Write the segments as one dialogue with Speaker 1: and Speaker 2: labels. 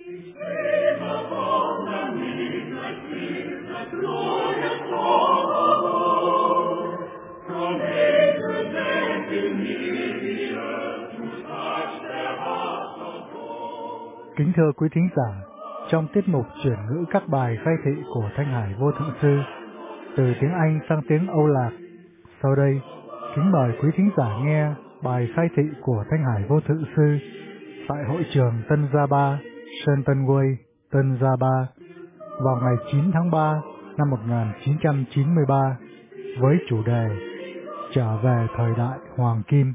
Speaker 1: Kính thưa quý thính giả, trong tiết mục chuyển ngữ các bài khai thị của Thanh Hải Vô Thượng Sư từ tiếng Anh sang tiếng Âu Lạc, sau đây kính mời quý thính giả nghe bài khai thị của Thanh Hải Vô Thượng Sư tại hội trường Tân Gia Ba, Sơn Tân Quây, Tân Gia Ba vào ngày 9 tháng 3 năm 1993 với chủ đề Trở về thời đại Hoàng Kim.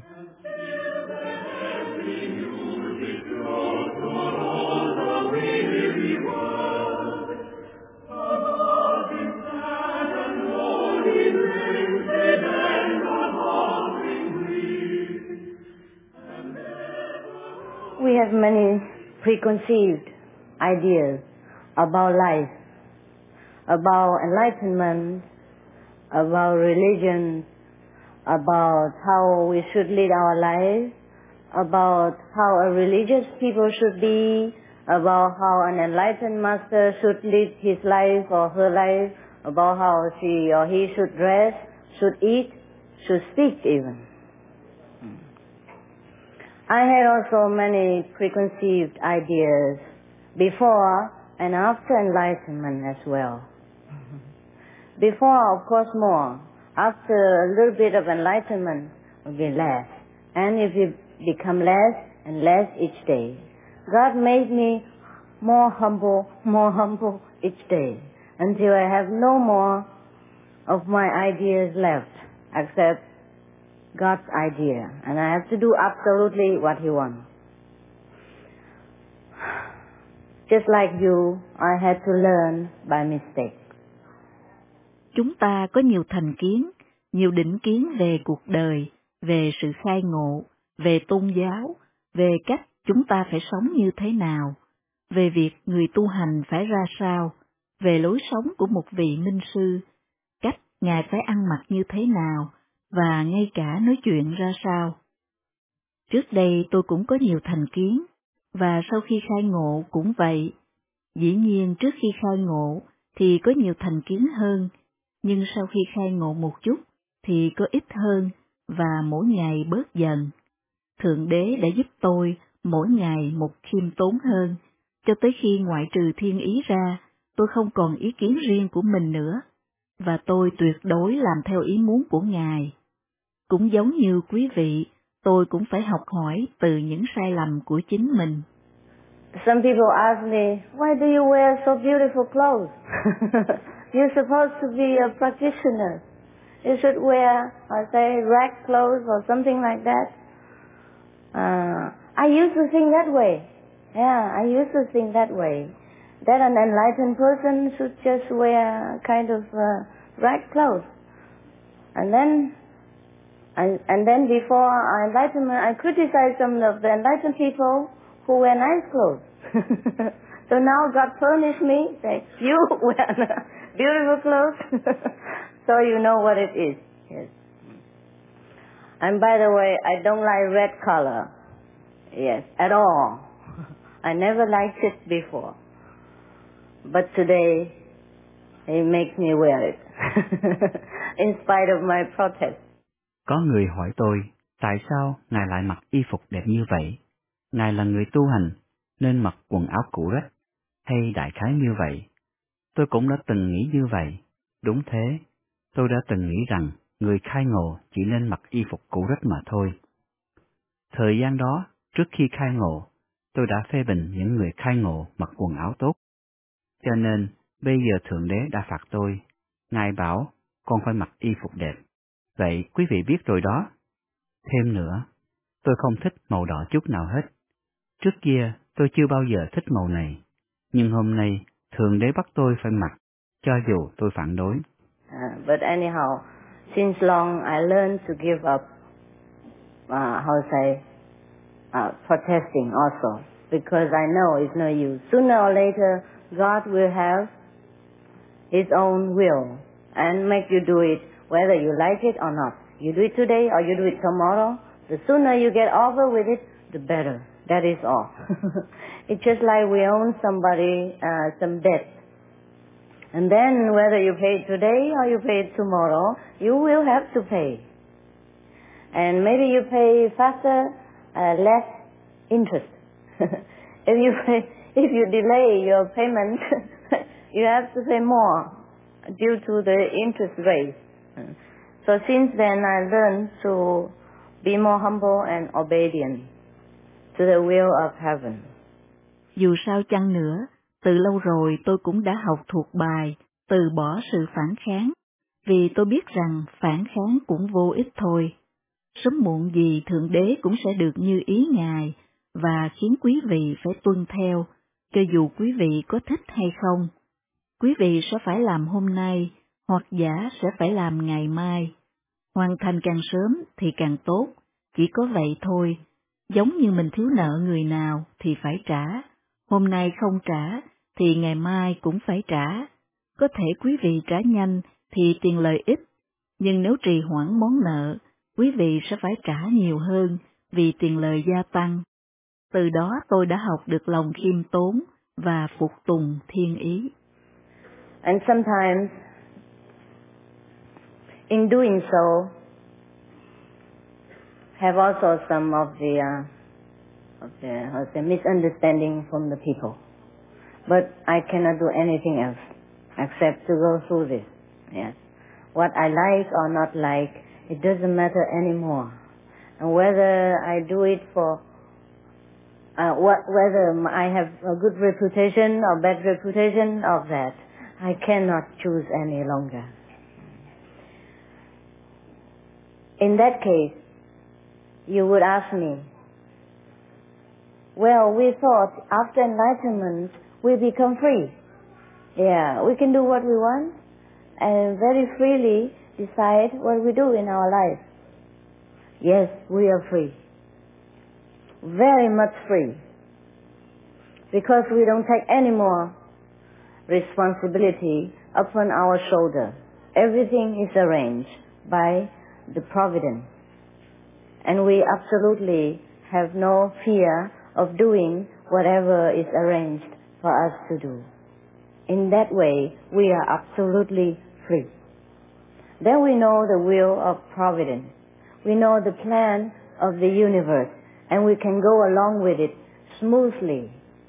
Speaker 2: We have many preconceived ideas about life, about enlightenment, about religion, about how we should lead our life, about how a religious people should be, about how an enlightened master should lead his life or her life, about how she or he should dress, should eat, should speak even. I had also many preconceived ideas before and after enlightenment as well. Before, of course, more. After a little bit of enlightenment, will be less. And if you become less and less each day. God made me more humble each day, until I have no more of my ideas left, except God's idea, and I have to do absolutely what He wants. Just like you, I had to learn by mistake.
Speaker 3: Chúng ta có nhiều thành kiến, nhiều định kiến về cuộc đời, về sự khai ngộ, về tôn giáo, về cách chúng ta phải sống như thế nào, về việc người tu hành phải ra sao, về lối sống của một vị minh sư, cách Ngài phải ăn mặc như thế nào, và ngay cả nói chuyện ra sao. Trước đây tôi cũng có nhiều thành kiến, và sau khi khai ngộ cũng vậy. Dĩ nhiên trước khi khai ngộ thì có nhiều thành kiến hơn, nhưng sau khi khai ngộ một chút thì có ít hơn, và mỗi ngày bớt dần. Thượng Đế đã giúp tôi mỗi ngày một khiêm tốn hơn, cho tới khi ngoại trừ thiên ý ra, tôi không còn ý kiến riêng của mình nữa, và tôi tuyệt đối làm theo ý muốn của Ngài. Cũng giống như quý vị, tôi cũng phải học hỏi từ những sai lầm của chính mình.
Speaker 2: Some people ask me, why do you wear so beautiful clothes? You're supposed to be a practitioner. You should wear, say, rag clothes or something like that. I used to think that way. Yeah, I used to think that way. That an enlightened person should just wear kind of rag clothes. And then before enlightenment, I criticized some of the enlightened people who wear nice clothes. So now God punished me, say, you wear beautiful clothes. So you know what it is. Yes. And by the way, I don't like red color. Yes, at all. I never liked it before. But today, it makes me wear it. In spite of my protest.
Speaker 4: Có người hỏi tôi, tại sao Ngài lại mặc y phục đẹp như vậy? Ngài là người tu hành, nên mặc quần áo cũ rách, hay đại khái như vậy. Tôi cũng đã từng nghĩ như vậy. Đúng thế, tôi đã từng nghĩ rằng người khai ngộ chỉ nên mặc y phục cũ rách mà thôi. Thời gian đó, trước khi khai ngộ, tôi đã phê bình những người khai ngộ mặc quần áo tốt. Cho nên, bây giờ Thượng Đế đã phạt tôi. Ngài bảo, con phải mặc y phục đẹp. Vậy quý vị biết rồi đó. Thêm nữa, tôi không thích màu đỏ chút nào hết. Trước kia tôi chưa bao giờ thích màu này, nhưng hôm nay Thượng Đế bắt tôi phải mặc, cho dù tôi phản đối.
Speaker 2: But anyhow, since long I learned to give up, protesting also, because I know it's no use. Sooner or later, God will have His own will and make you do it, whether you like it or not. You do it today or you do it tomorrow. The sooner you get over with it, the better. That is all. It's just like we own somebody some debt. And then whether you pay it today or you pay it tomorrow, you will have to pay. And maybe you pay faster, less interest. If you delay your payment, you have to pay more due to the interest rate. So since then I learned to be more humble and obedient to the will of heaven.
Speaker 3: Dù sao chăng nữa, từ lâu rồi tôi cũng đã học thuộc bài từ bỏ sự phản kháng, vì tôi biết rằng phản kháng cũng vô ích thôi. Sớm muộn gì Thượng Đế cũng sẽ được như ý Ngài và khiến quý vị phải tuân theo, cho dù quý vị có thích hay không. Quý vị sẽ phải làm hôm nay, hoặc giả sẽ phải làm ngày mai. Hoàn thành càng sớm thì càng tốt, chỉ có vậy thôi. Giống như mình thiếu nợ người nào thì phải trả, hôm nay không trả thì ngày mai cũng phải trả. Có thể quý vị trả nhanh thì tiền lời ít, nhưng nếu trì hoãn món nợ, quý vị sẽ phải trả nhiều hơn vì tiền lời gia tăng. Từ đó tôi đã học được lòng khiêm tốn và phục tùng thiên ý.
Speaker 2: And sometimes, in doing so, have also some of the misunderstanding from the people. But I cannot do anything else except to go through this. Yes. What I like or not like, it doesn't matter anymore. And whether I do it for whether I have a good reputation or bad reputation of that, I cannot choose any longer. In that case, you would ask me, well, we thought after enlightenment we become free. Yeah, we can do what we want and very freely decide what we do in our life. Yes, we are free. Very much free. Because we don't take any more responsibility upon our shoulder. Everything is arranged by the providence. And we absolutely have no fear of doing whatever is arranged for us to do. In that way, we are absolutely free. Then we know the will of providence. We know the plan of the universe, and we can go along with it smoothly,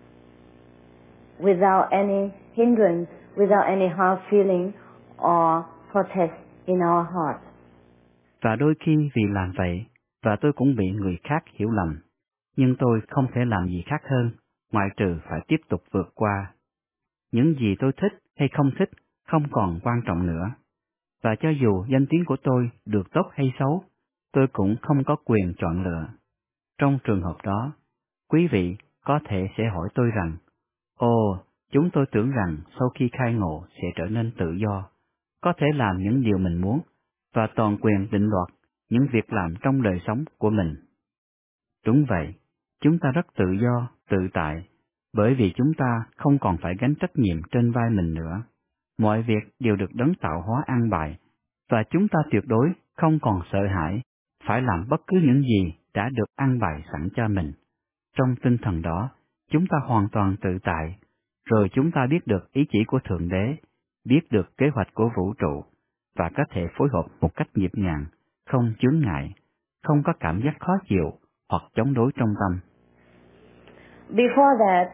Speaker 2: without any hindrance, without any hard feeling or protest in our heart.
Speaker 4: Và đôi khi vì làm vậy, và tôi cũng bị người khác hiểu lầm, nhưng tôi không thể làm gì khác hơn, ngoại trừ phải tiếp tục vượt qua. Những gì tôi thích hay không thích không còn quan trọng nữa. Và cho dù danh tiếng của tôi được tốt hay xấu, tôi cũng không có quyền chọn lựa. Trong trường hợp đó, quý vị có thể sẽ hỏi tôi rằng, ồ, chúng tôi tưởng rằng sau khi khai ngộ sẽ trở nên tự do, có thể làm những điều mình muốn, và toàn quyền định đoạt những việc làm trong đời sống của mình. Đúng vậy, chúng ta rất tự do, tự tại, bởi vì chúng ta không còn phải gánh trách nhiệm trên vai mình nữa. Mọi việc đều được đấng tạo hóa an bài, và chúng ta tuyệt đối không còn sợ hãi phải làm bất cứ những gì đã được an bài sẵn cho mình. Trong tinh thần đó, chúng ta hoàn toàn tự tại, rồi chúng ta biết được ý chỉ của Thượng Đế, biết được kế hoạch của vũ trụ, và có thể phối hợp một cách nhịp nhàng, không chướng ngại, không có cảm giác khó chịu hoặc chống đối trong tâm.
Speaker 2: Before that,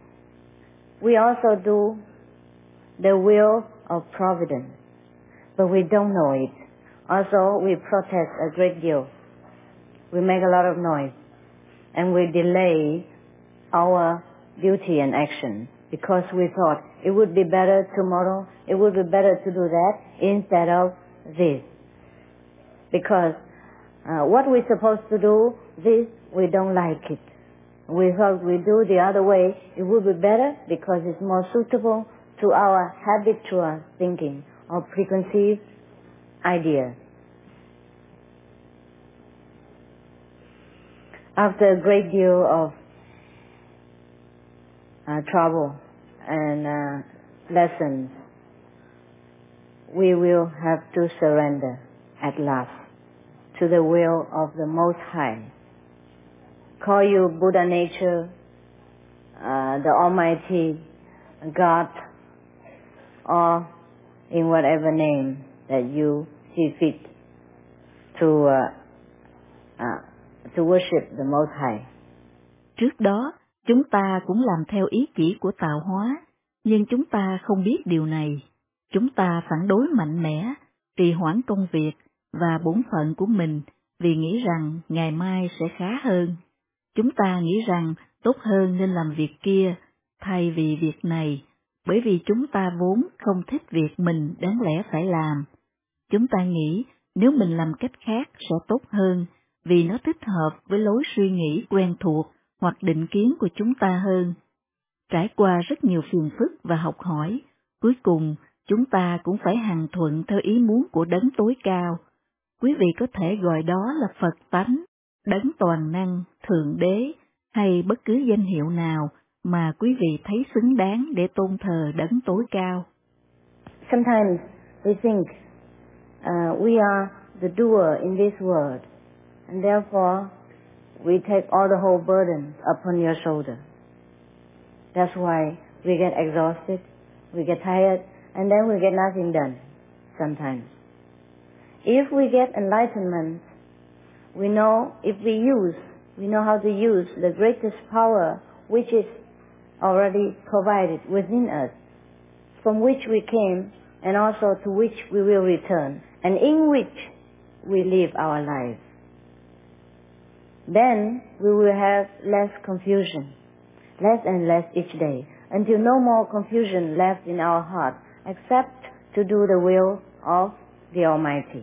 Speaker 2: we also do the will of providence, but we don't know it. Also, we protest a great deal. We make a lot of noise, and we delay our duty and action because we thought it would be better tomorrow, it would be better to do that instead of this. Because what we're supposed to do, this, we don't like it. We thought we do the other way, it would be better because it's more suitable to our habitual thinking or preconceived ideas. After a great deal of trouble and lessons, we will have to surrender at last to the will of the Most High, call you Buddha nature, the Almighty, God, or in whatever name that you see fit to worship the Most High.
Speaker 3: Trước đó, chúng ta cũng làm theo ý chỉ của tạo hóa, nhưng chúng ta không biết điều này. Chúng ta phản đối mạnh mẽ, trì hoãn công việc và bổn phận của mình vì nghĩ rằng ngày mai sẽ khá hơn. Chúng ta nghĩ rằng tốt hơn nên làm việc kia thay vì việc này, bởi vì chúng ta vốn không thích việc mình đáng lẽ phải làm. Chúng ta nghĩ nếu mình làm cách khác sẽ tốt hơn, vì nó thích hợp với lối suy nghĩ quen thuộc hoặc định kiến của chúng ta hơn. Trải qua rất nhiều phiền phức và học hỏi, cuối cùng chúng ta cũng phải hằng thuận theo ý muốn của đấng tối cao. Quý vị có thể gọi đó là Phật tánh, đấng toàn năng, thượng đế, hay bất cứ danh hiệu nào mà quý vị thấy xứng đáng để tôn thờ đấng tối cao.
Speaker 2: Sometimes we think we are the doer in this world, and therefore we take all the whole burden upon your shoulder. That's why we get exhausted, we get tired, and then we get nothing done sometimes. If we get enlightenment, we know how to use the greatest power which is already provided within us, from which we came and also to which we will return, and in which we live our lives. Then we will have less confusion, less and less each day, until no more confusion left in our heart, except to do the will of the Almighty.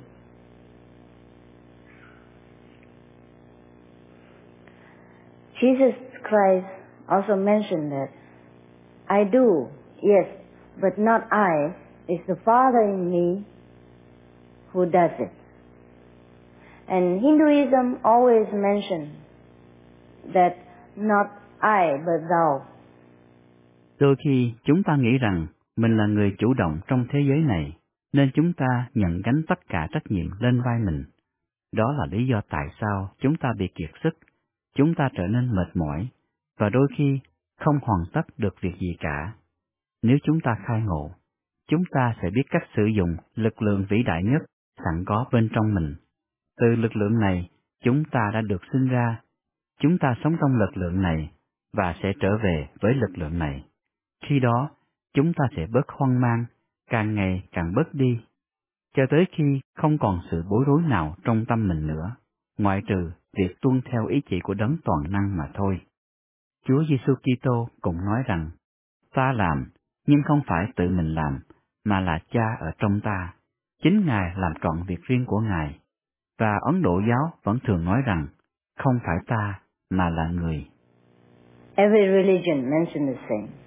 Speaker 2: Jesus Christ also mentioned that, I do, yes, but not I, it's the Father in me who does it. And Hinduism always mentions that not I, but thou.
Speaker 4: Đôi khi chúng ta nghĩ rằng mình là người chủ động trong thế giới này, nên chúng ta nhận gánh tất cả trách nhiệm lên vai mình. Đó là lý do tại sao chúng ta bị kiệt sức, chúng ta trở nên mệt mỏi, và đôi khi không hoàn tất được việc gì cả. Nếu chúng ta khai ngộ, chúng ta sẽ biết cách sử dụng lực lượng vĩ đại nhất sẵn có bên trong mình. Từ lực lượng này, chúng ta đã được sinh ra. Chúng ta sống trong lực lượng này và sẽ trở về với lực lượng này. Khi đó, chúng ta sẽ bớt hoang mang, càng ngày càng bớt đi, cho tới khi không còn sự bối rối nào trong tâm mình nữa, ngoại trừ việc tuân theo ý chỉ của đấng toàn năng mà thôi. Chúa Giêsu Kitô cũng nói rằng, ta làm, nhưng không phải tự mình làm, mà là Cha ở trong ta. Chính Ngài làm trọn việc riêng của Ngài. Và Ấn Độ giáo vẫn thường nói rằng, không phải ta, mà là người.
Speaker 2: Every religion mentions the same.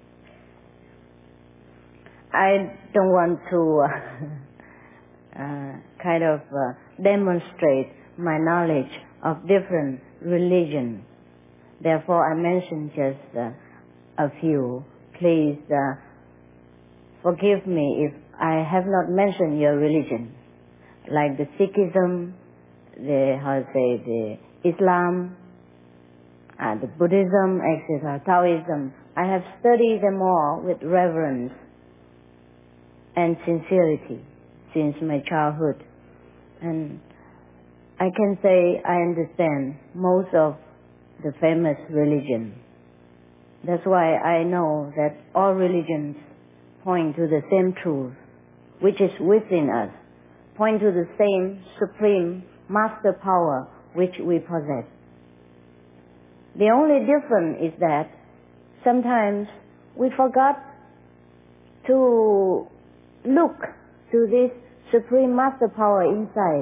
Speaker 2: I don't want to demonstrate my knowledge of different religions. Therefore, I mention just a few. Please forgive me if I have not mentioned your religion, like the Sikhism, the Islam, the Buddhism, etc., Taoism. I have studied them all with reverence and sincerity since my childhood. And I can say I understand most of the famous religions. That's why I know that all religions point to the same truth, which is within us, point to the same supreme master power which we possess. The only difference is that sometimes we forgot to look to this supreme master power inside.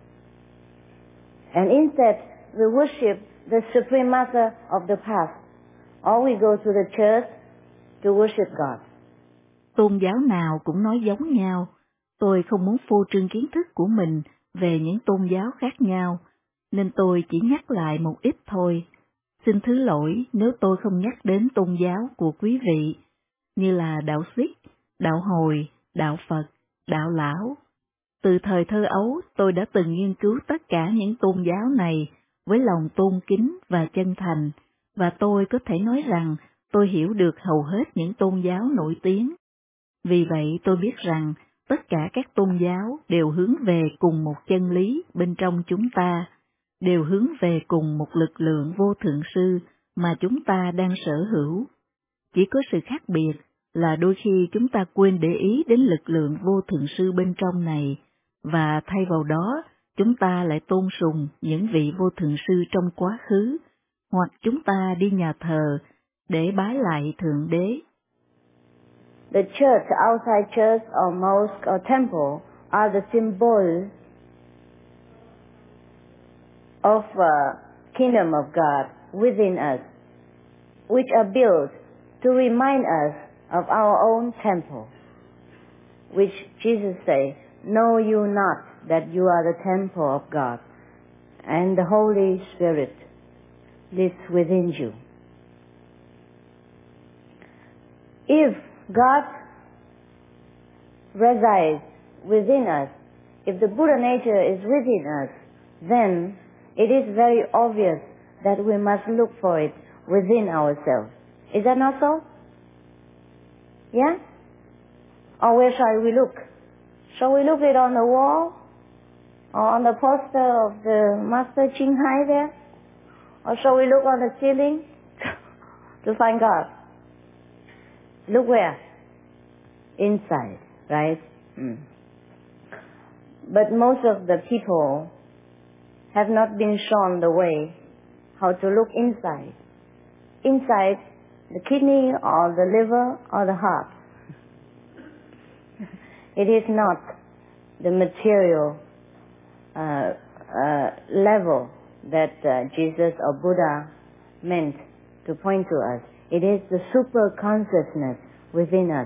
Speaker 2: And instead, we worship the supreme master of the past, or we go to the church to worship God.
Speaker 3: Tôn giáo nào cũng nói giống nhau. Tôi không muốn phô trương kiến thức của mình về những tôn giáo khác nhau, nên tôi chỉ nhắc lại một ít thôi. Xin thứ lỗi nếu tôi không nhắc đến tôn giáo của quý vị, như là đạo Sikh, đạo Hồi, đạo Phật, đạo Lão. Từ thời thơ ấu, tôi đã từng nghiên cứu tất cả những tôn giáo này với lòng tôn kính và chân thành, và tôi có thể nói rằng tôi hiểu được hầu hết những tôn giáo nổi tiếng. Vì vậy tôi biết rằng tất cả các tôn giáo đều hướng về cùng một chân lý bên trong chúng ta, đều hướng về cùng một lực lượng vô thượng sư mà chúng ta đang sở hữu. Chỉ có sự khác biệt là đôi khi chúng ta quên để ý đến lực lượng vô thượng sư bên trong này, và thay vào đó chúng ta lại tôn sùng những vị vô thượng sư trong quá khứ, hoặc chúng ta đi nhà thờ để bái lại Thượng Đế.
Speaker 2: The church, outside church or mosque or temple are the symbols of kingdom of God within us, which are built to remind us of our own temple, which Jesus says, "Know you not that you are the temple of God, and the Holy Spirit lives within you." If God resides within us, if the Buddha nature is within us, then it is very obvious that we must look for it within ourselves. Is that not so? Yeah? Or where shall we look? Shall we look it on the wall? Or on the poster of the Master Ching Hai there? Or shall we look on the ceiling to find God? Look where? Inside, right? But most of the people have not been shown the way how to look inside. Inside the kidney or the liver or the heart. It is not the material level that Jesus or Buddha meant to point to us. It is the super consciousness within us.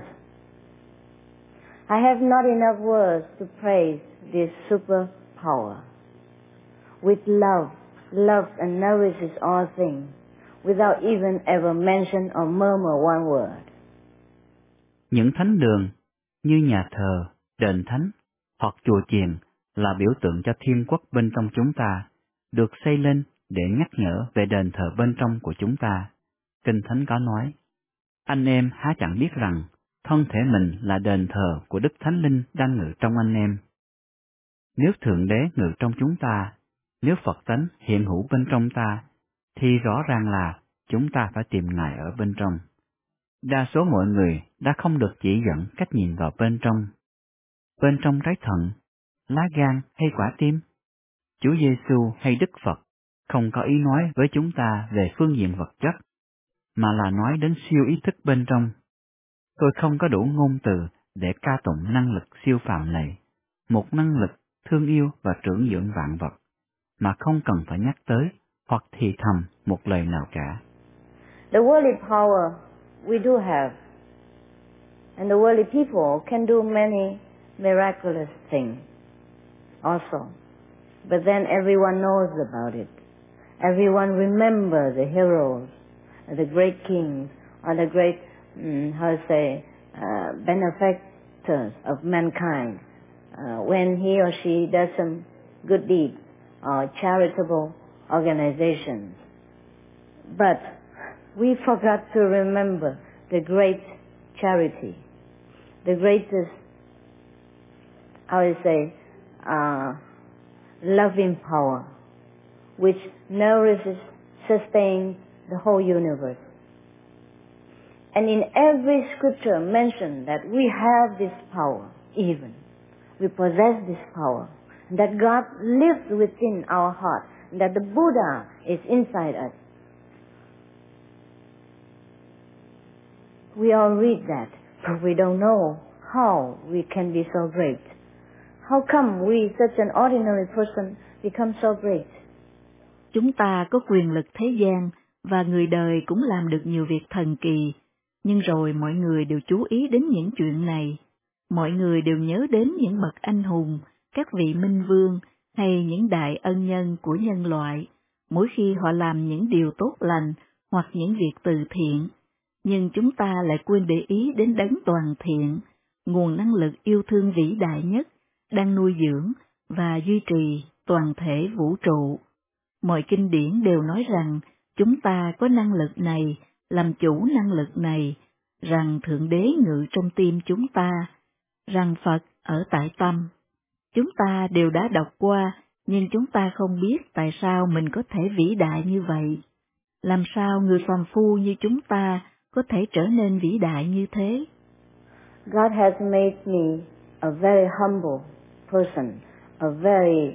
Speaker 2: I have not enough words to praise this super power. With love, loves and nourishes all things, without even ever mention or murmur one word.
Speaker 4: Những thánh đường như nhà thờ, đền thánh hoặc chùa chiền là biểu tượng cho thiên quốc bên trong chúng ta, được xây lên để nhắc nhở về đền thờ bên trong của chúng ta. Kinh Thánh có nói, anh em há chẳng biết rằng thân thể mình là đền thờ của Đức Thánh Linh đang ngự trong anh em. Nếu Thượng Đế ngự trong chúng ta, nếu Phật tánh hiện hữu bên trong ta, thì rõ ràng là chúng ta phải tìm Ngài ở bên trong. Đa số mọi người đã không được chỉ dẫn cách nhìn vào bên trong. Bên trong trái thận, lá gan hay quả tim? Chúa Giêsu hay Đức Phật không có ý nói với chúng ta về phương diện vật chất, mà là nói đến siêu ý thức bên trong. Tôi không có đủ ngôn từ để ca tụng năng lực siêu phàm này, một năng lực thương yêu và trưởng dưỡng vạn vật, mà không cần phải nhắc tới hoặc thì thầm một lời nào cả.
Speaker 2: The worldly power we do have, and the worldly people can do many miraculous things also. But then everyone knows about it. Everyone remembers the heroes, the great kings, or the great, benefactors of mankind, when he or she does some good deed or charitable organizations. But we forgot to remember the great charity, the greatest, loving power, which nourishes, sustains the whole universe. And in every scripture mentioned that we have this power, even. We possess this power. That God lives within our heart. That the Buddha is inside us. We all read that, but we don't know how we can be so great. How come we, such an ordinary person, become so great?
Speaker 3: Chúng ta có quyền lực thế gian, và người đời cũng làm được nhiều việc thần kỳ, nhưng rồi mọi người đều chú ý đến những chuyện này. Mọi người đều nhớ đến những bậc anh hùng, các vị minh vương, hay những đại ân nhân của nhân loại, mỗi khi họ làm những điều tốt lành hoặc những việc từ thiện. Nhưng chúng ta lại quên để ý đến đấng toàn thiện, nguồn năng lực yêu thương vĩ đại nhất, đang nuôi dưỡng và duy trì toàn thể vũ trụ. Mọi kinh điển đều nói rằng chúng ta có năng lực này, làm chủ năng lực này, rằng Thượng Đế ngự trong tim chúng ta, rằng Phật ở tại tâm. Chúng ta đều đã đọc qua, nhưng chúng ta không biết tại sao mình có thể vĩ đại như vậy. Làm sao người phàm phu như chúng ta có thể trở nên vĩ đại như thế?
Speaker 2: God has made me a very humble person, a very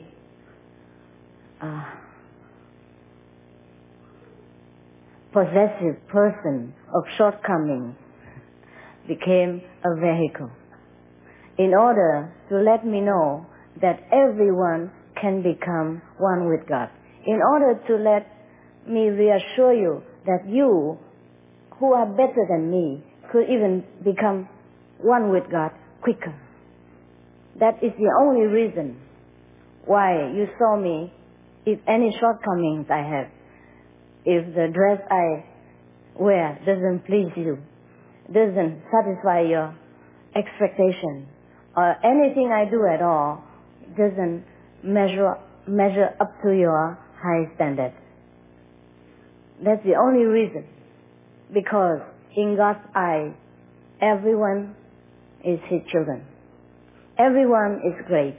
Speaker 2: possessive person of shortcomings, became a vehicle in order to let me know that everyone can become one with God, in order to let me reassure you that you, who are better than me, could even become one with God quicker. That is the only reason why you saw me, if any shortcomings I have, if the dress I wear doesn't please you, doesn't satisfy your expectation, or anything I do at all doesn't measure up to your high standard. That's the only reason. Because in God's eyes, everyone is His children. Everyone is great.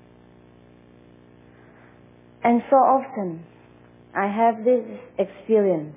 Speaker 2: And so often, I have this experience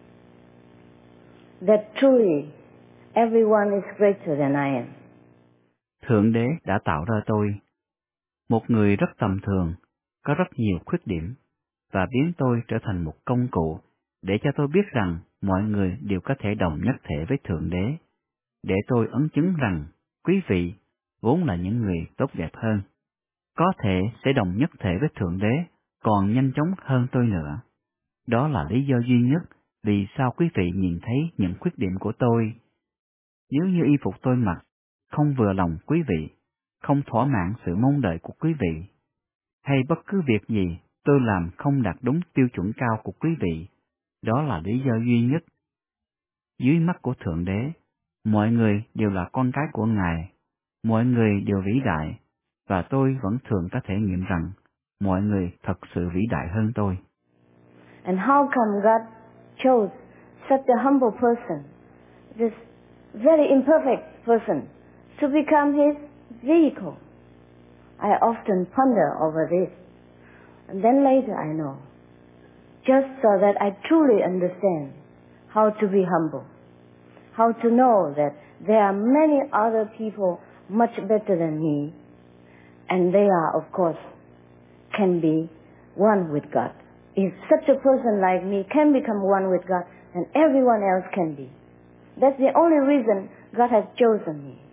Speaker 2: that truly everyone is greater than I am.
Speaker 4: Thượng Đế đã tạo ra tôi, một người rất tầm thường, có rất nhiều khuyết điểm, và biến tôi trở thành một công cụ để cho tôi biết rằng mọi người đều có thể đồng nhất thể với Thượng Đế, để tôi ấn chứng rằng quý vị vốn là những người tốt đẹp hơn, có thể sẽ đồng nhất thể với Thượng Đế còn nhanh chóng hơn tôi nữa. Đó là lý do duy nhất vì sao quý vị nhìn thấy những khuyết điểm của tôi. Nếu như y phục tôi mặc không vừa lòng quý vị, không thỏa mãn sự mong đợi của quý vị, hay bất cứ việc gì tôi làm không đạt đúng tiêu chuẩn cao của quý vị, đó là lý do duy nhất. Dưới mắt của Thượng Đế, mọi người đều là con cái của Ngài, mọi người đều vĩ đại, và tôi vẫn thường có thể nghiệm rằng mọi người thật sự vĩ đại hơn tôi.
Speaker 2: And how come God chose such a humble person, this very imperfect person, to become His vehicle? I often ponder over this. And then later I know, just so that I truly understand how to be humble, how to know that there are many other people much better than me, and they are, of course, can be one with God. If such a person like me can become one with God, then everyone else can be. That's the only reason God has chosen me.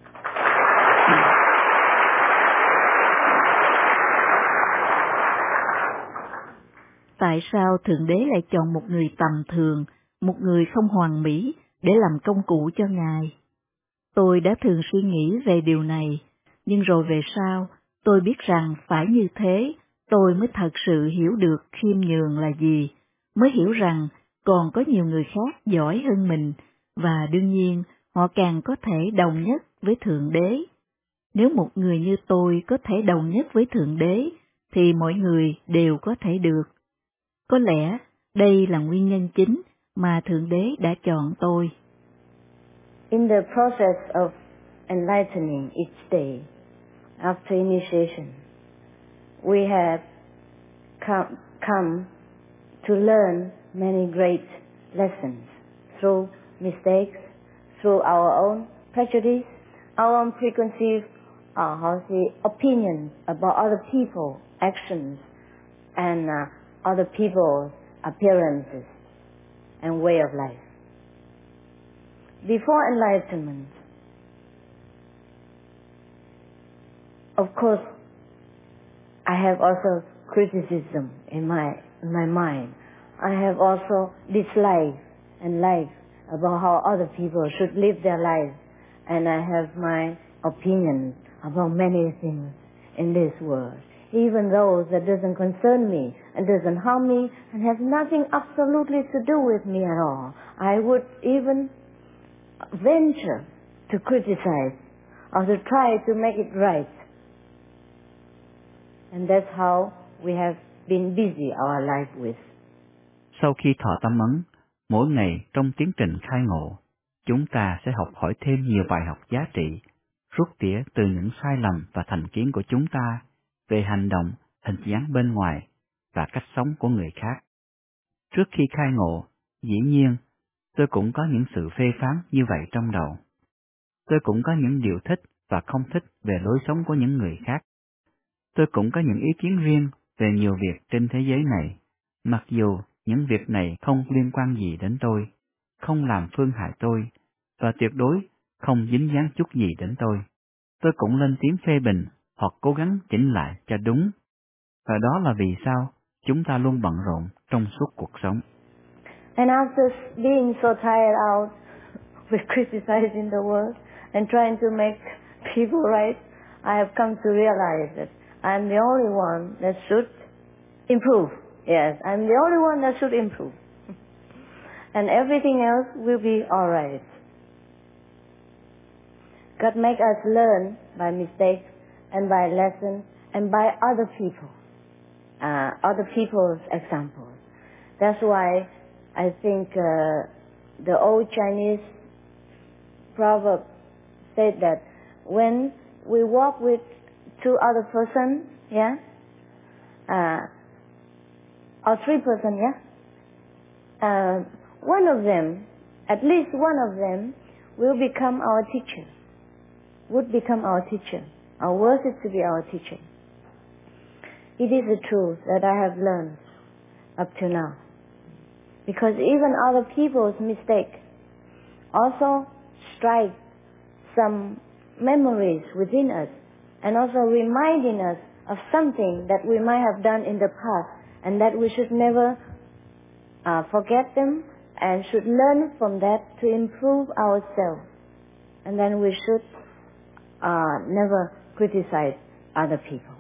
Speaker 3: Tại sao Thượng Đế lại chọn một người tầm thường, một người không hoàn mỹ để làm công cụ cho Ngài? Tôi đã thường suy nghĩ về điều này, nhưng rồi về sau, tôi biết rằng phải như thế, tôi mới thật sự hiểu được khiêm nhường là gì, mới hiểu rằng còn có nhiều người khác giỏi hơn mình, và đương nhiên họ càng có thể đồng nhất với Thượng Đế. Nếu một người như tôi có thể đồng nhất với Thượng Đế, thì mọi người đều có thể được. Có lẽ đây là nguyên nhân chính mà Thượng Đế đã chọn tôi.
Speaker 2: In the process of enlightening each day, after initiation, we have come to learn many great lessons through mistakes, through our own prejudice, our own preconceived opinions about other people's actions and other people's appearances and way of life. Before enlightenment, of course, I have also criticism in my mind. I have also dislike and like about how other people should live their lives, and I have my opinions about many things in this world, even those that doesn't concern me and doesn't harm me and has nothing absolutely to do with me at all. I would even venture to criticize or to try to make it right. And that's how we have been busy our life with.
Speaker 4: Sau khi thọ tâm ấn, mỗi ngày trong tiến trình khai ngộ, chúng ta sẽ học hỏi thêm nhiều bài học giá trị, rút tỉa từ những sai lầm và thành kiến của chúng ta về hành động, hình dáng bên ngoài và cách sống của người khác. Trước khi khai ngộ, dĩ nhiên, tôi cũng có những sự phê phán như vậy trong đầu. Tôi cũng có những điều thích và không thích về lối sống của những người khác. Tôi cũng có những ý kiến riêng về nhiều việc trên thế giới này, mặc dù những việc này không liên quan gì đến tôi, không làm phương hại tôi, và tuyệt đối không dính dáng chút gì đến tôi. Tôi cũng lên tiếng phê bình hoặc cố gắng chỉnh lại cho đúng. Và đó là vì sao chúng ta luôn bận rộn trong suốt cuộc sống.
Speaker 2: And after being so tired out with criticizing the world and trying to make people right, I have come to realize that I'm the only one that should improve. Yes, I'm the only one that should improve. And everything else will be all right. God make us learn by mistakes and by lessons and by other people, other people's examples. That's why I think the old Chinese proverb said that when we walk with two other persons, or three persons, one of them, at least one of them, will become our teacher, would become our teacher, or worthy to be our teacher. It is the truth that I have learned up to now. Because even other people's mistakes also strike some memories within us and also reminding us of something that we might have done in the past and that we should never forget them and should learn from that to improve ourselves. And then we should never criticize other people.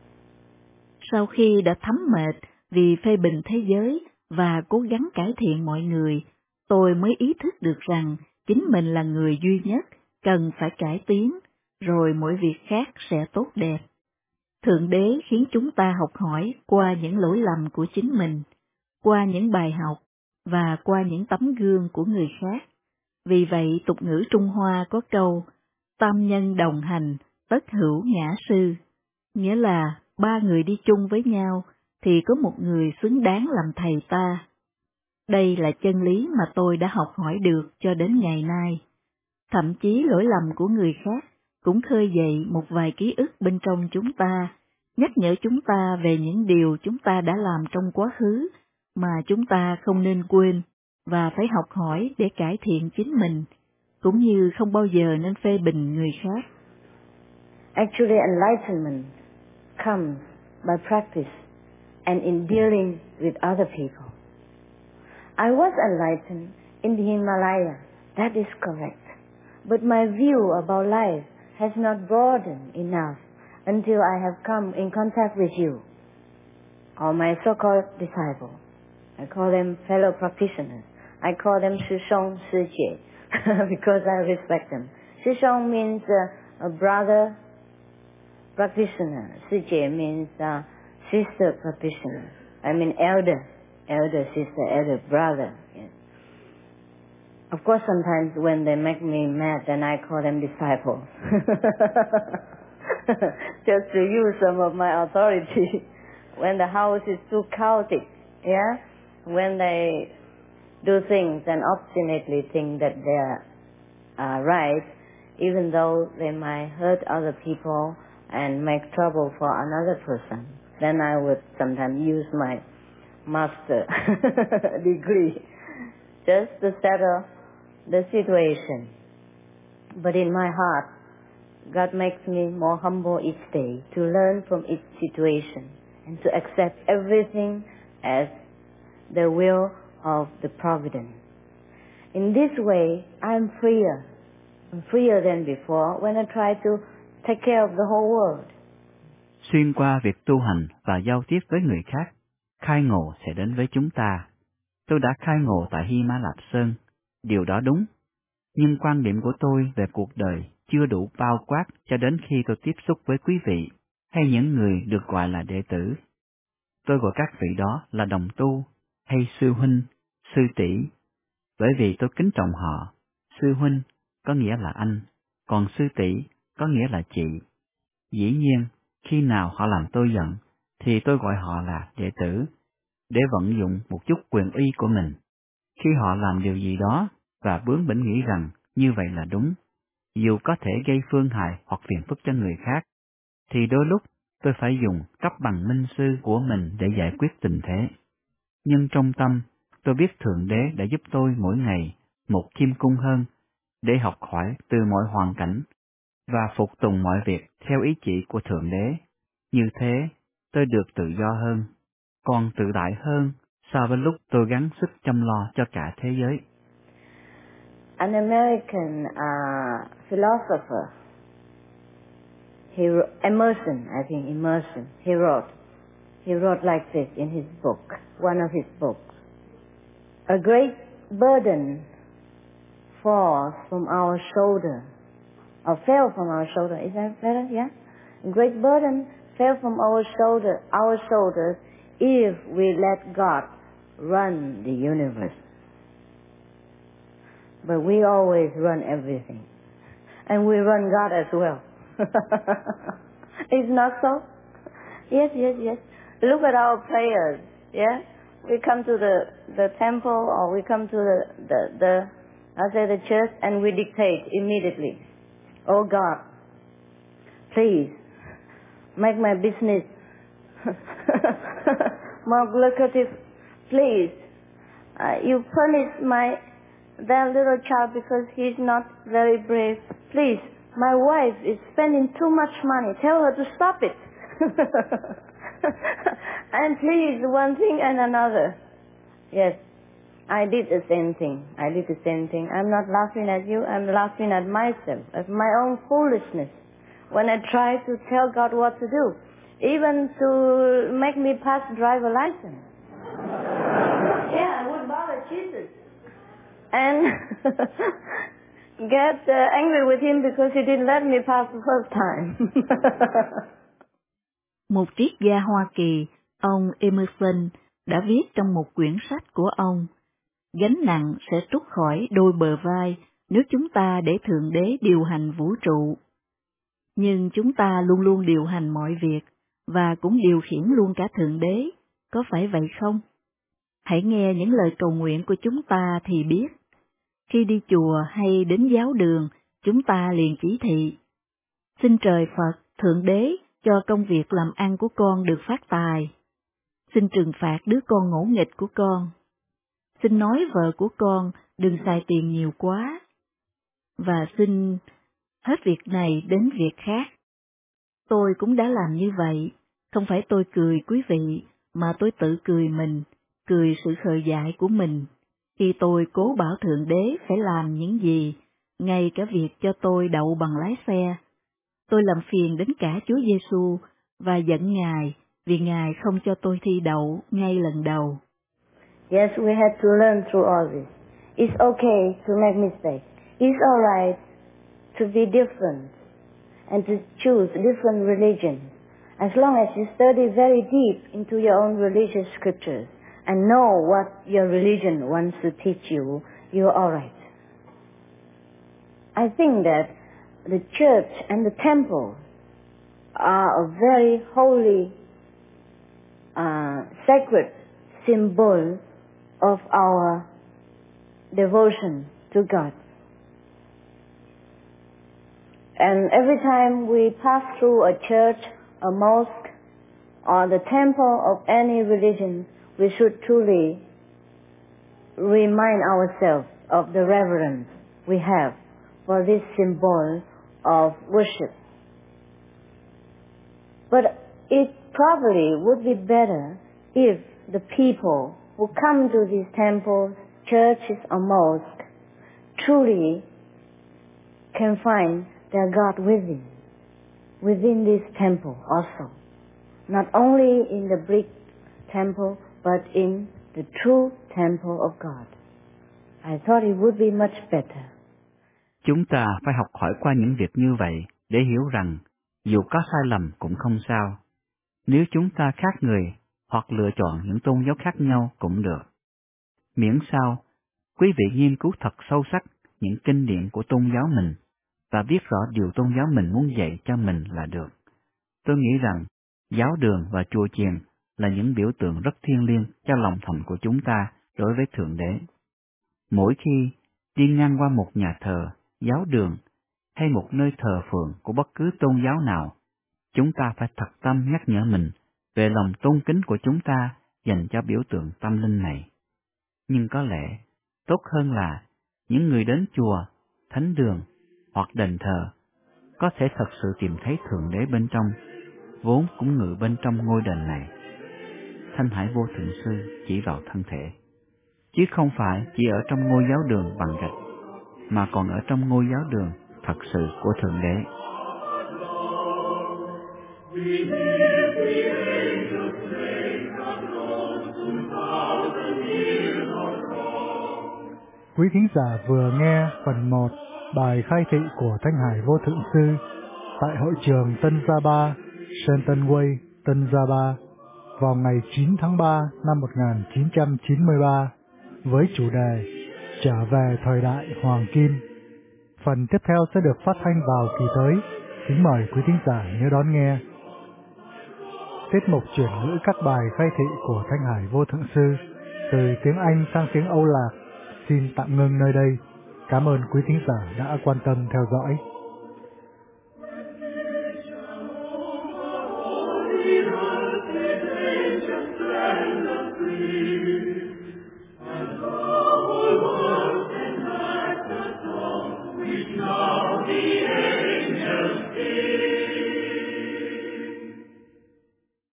Speaker 3: Sau khi đã thấm mệt vì phê bình thế giới và cố gắng cải thiện mọi người, tôi mới ý thức được rằng chính mình là người duy nhất cần phải cải tiến, rồi mọi việc khác sẽ tốt đẹp. Thượng Đế khiến chúng ta học hỏi qua những lỗi lầm của chính mình, qua những bài học và qua những tấm gương của người khác. Vì vậy tục ngữ Trung Hoa có câu tam nhân đồng hành, tất hữu ngã sư, nghĩa là ba người đi chung với nhau thì có một người xứng đáng làm thầy ta. Đây là chân lý mà tôi đã học hỏi được cho đến ngày nay. Thậm chí lỗi lầm của người khác cũng khơi dậy một vài ký ức bên trong chúng ta, nhắc nhở chúng ta về những điều chúng ta đã làm trong quá khứ mà chúng ta không nên quên và phải học hỏi để cải thiện chính mình, cũng như không bao giờ nên phê bình người khác.
Speaker 2: Actually, enlightenment comes by practice and in dealing with other people. I was enlightened in the Himalaya, that is correct. But my view about life has not broadened enough until I have come in contact with you, or my so-called disciples. I call them fellow practitioners. I call them Shishong, Shijie, because I respect them. Shishong means a brother practitioner. Shijie means sister practitioner. I mean elder sister, elder brother. Yes. Of course, sometimes when they make me mad, then I call them disciples. Just to use some of my authority. When the house is too chaotic, when they do things and obstinately think that they are right, even though they might hurt other people and make trouble for another person, then I would sometimes use my master degree just to settle the situation. But in my heart, God makes me more humble each day to learn from each situation and to accept everything as the will of the providence. In this way, I'm freer. I'm freer than before when I try to take care of the whole world.
Speaker 4: Xuyên qua việc tu hành và giao tiếp với người khác, khai ngộ sẽ đến với chúng ta. Tôi đã khai ngộ tại Hy Ma Lạp Sơn, điều đó đúng. Nhưng quan điểm của tôi về cuộc đời chưa đủ bao quát cho đến khi tôi tiếp xúc với quý vị hay những người được gọi là đệ tử. tôi gọi các vị đó là đồng tu, hay sư huynh, sư tỷ, bởi vì tôi kính trọng họ. Sư huynh có nghĩa là anh, còn sư tỷ có nghĩa là chị. Dĩ nhiên, khi nào họ làm tôi giận, thì tôi gọi họ là đệ tử, để vận dụng một chút quyền uy của mình. Khi họ làm điều gì đó và bướng bỉnh nghĩ rằng như vậy là đúng, dù có thể gây phương hại hoặc phiền phức cho người khác, thì đôi lúc tôi phải dùng cấp bằng minh sư của mình để giải quyết tình thế. Nhưng trong tâm, tôi biết Thượng Đế đã giúp tôi mỗi ngày một khiêm cung hơn, để học hỏi từ mọi hoàn cảnh và phục tùng mọi việc theo ý chỉ của Thượng Đế. Như thế, tôi được tự do hơn, còn tự đại hơn so với lúc tôi gắng sức chăm lo cho cả thế giới.
Speaker 2: An American philosopher, Emerson, I think Emerson, he wrote like this in his book, one of his books. A great burden falls from our shoulder, or fell from our shoulder. Is that better? Yeah? A great burden fell from our shoulders if we let God run the universe. But we always run everything. And we run God as well. It's not so? Yes. Look at our prayers, yeah? We come to the temple, or we come to the church, and we dictate immediately. Oh God, please make my business more lucrative. Please, you punish that little child because he's not very brave. Please, my wife is spending too much money. Tell her to stop it. And please, one thing and another. Yes, I did the same thing. I'm not laughing at you. I'm laughing at myself, at my own foolishness. When I try to tell God what to do, even to make me pass driver license. Yeah, I would bother Jesus. And get angry with him because he didn't let me pass the first time.
Speaker 3: Một triết gia Hoa Kỳ, ông Emerson, đã viết trong một quyển sách của ông, gánh nặng sẽ trút khỏi đôi bờ vai nếu chúng ta để Thượng Đế điều hành vũ trụ. Nhưng chúng ta luôn luôn điều hành mọi việc, và cũng điều khiển luôn cả Thượng Đế, có phải vậy không? Hãy nghe những lời cầu nguyện của chúng ta thì biết. Khi đi chùa hay đến giáo đường, chúng ta liền chỉ thị: xin trời Phật, Thượng Đế, cho công việc làm ăn của con được phát tài. Xin trừng phạt đứa con ngỗ nghịch của con. Xin nói vợ của con đừng xài tiền nhiều quá. Và xin hết việc này đến việc khác. Tôi cũng đã làm như vậy, không phải tôi cười quý vị, mà tôi tự cười mình, cười sự khờ dại của mình, khi tôi cố bảo Thượng Đế phải làm những gì, ngay cả việc cho tôi đậu bằng lái xe. Tôi làm phiền đến cả Chúa Giêsu và giận Ngài vì Ngài không cho tôi thi đậu ngay lần đầu.
Speaker 2: Yes, we had to learn through all this. It's okay to make mistakes. It's all right to be different and to choose different religions. As long as you study very deep into your own religious scriptures and know what your religion wants to teach you, you're all right. I think that the church and the temple are a very holy, sacred symbol of our devotion to God. And every time we pass through a church, a mosque, or the temple of any religion, we should truly remind ourselves of the reverence we have for this symbol of worship. But it probably would be better if the people who come to these temples, churches, or mosques truly can find their God within this temple also. Not only in the brick temple, but in the true temple of God. I thought it would be much better.
Speaker 4: Chúng ta phải học hỏi qua những việc như vậy để hiểu rằng dù có sai lầm cũng không sao. Nếu chúng ta khác người hoặc lựa chọn những tôn giáo khác nhau cũng được. Miễn sao, quý vị nghiên cứu thật sâu sắc những kinh điển của tôn giáo mình và biết rõ điều tôn giáo mình muốn dạy cho mình là được. Tôi nghĩ rằng giáo đường và chùa chiền là những biểu tượng rất thiêng liêng cho lòng thành của chúng ta đối với Thượng Đế. Mỗi khi đi ngang qua một nhà thờ, giáo đường hay một nơi thờ phượng của bất cứ tôn giáo nào, chúng ta phải thật tâm nhắc nhở mình về lòng tôn kính của chúng ta dành cho biểu tượng tâm linh này. Nhưng có lẽ tốt hơn là những người đến chùa, thánh đường hoặc đền thờ có thể thật sự tìm thấy Thượng Đế bên trong, vốn cũng ngự bên trong ngôi đền này. Thanh Hải Vô Thượng Sư chỉ vào thân thể, chứ không phải chỉ ở trong ngôi giáo đường bằng gạch, mà còn ở trong ngôi giáo đường thật sự của Thượng Đế.
Speaker 1: Quý thính giả vừa nghe phần 1 bài khai thị của Thanh Hải Vô Thượng Sư tại hội trường Tân Gia Ba, Shenton Way, Tân Gia Ba vào ngày 9 tháng 3 năm 1993 với chủ đề Trở về thời đại Hoàng Kim. Phần tiếp theo sẽ được phát thanh vào kỳ tới. Kính mời quý thính giả nhớ đón nghe. Tiết mục chuyển ngữ các bài khai thị của Thanh Hải Vô Thượng Sư từ tiếng Anh sang tiếng Âu Lạc xin tạm ngưng nơi đây. Cảm ơn quý thính giả đã quan tâm theo dõi.